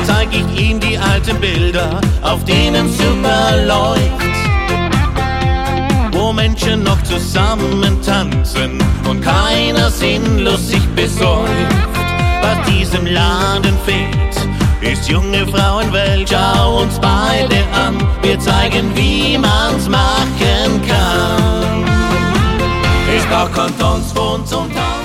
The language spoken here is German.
zeig ich ihm die alten Bilder, auf denen super läuft, wo Menschen noch zusammen tanzen und keiner sinnlos sich besäuft. Was diesem Laden fehlt, ist junge Frauenwelt. Schau uns beide an, wir zeigen, wie man's machen kann. Ich brauch Kondons, Wohn zum Tanzen.